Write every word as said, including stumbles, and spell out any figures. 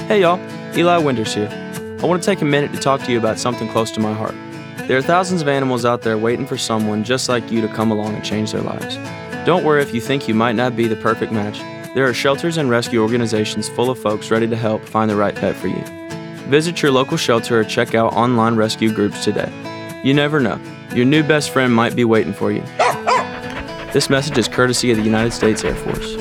Hey y'all, Eli Winters here. I want to take a minute to talk to you about something close to my heart. There are thousands of animals out there waiting for someone just like you to come along and change their lives. Don't worry if you think you might not be the perfect match. There are shelters and rescue organizations full of folks ready to help find the right pet for you. Visit your local shelter or check out online rescue groups today. You never know, your new best friend might be waiting for you. This message is courtesy of the United States Air Force.